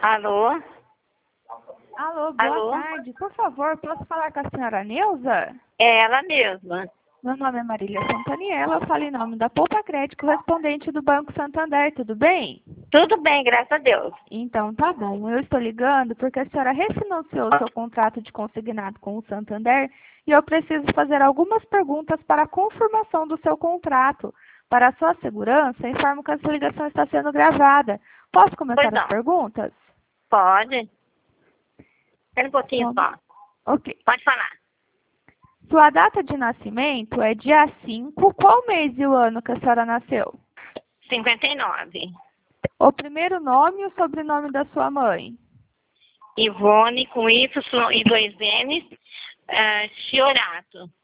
Alô? Alô, boa Alô? tarde. Por favor, posso falar com a senhora Neuza? É ela mesma. Meu nome é Marília Santaniela, eu falo em nome da Poupa Crédito, correspondente do Banco Santander, tudo bem? Tudo bem, graças a Deus. Então, tá bom. Eu estou ligando porque a senhora refinanciou o seu contrato de consignado com o Santander e eu preciso fazer algumas perguntas para a confirmação do seu contrato. Para a sua segurança, informo que essa ligação está sendo gravada. Posso Pois começar as não. perguntas? Pode? Espera um pouquinho Então, só. ok. Pode falar. Sua data de nascimento é dia 5. Qual mês e o ano que a senhora nasceu? 59. O primeiro nome e o sobrenome da sua mãe? Ivone com Y e 2 N. Chiorato.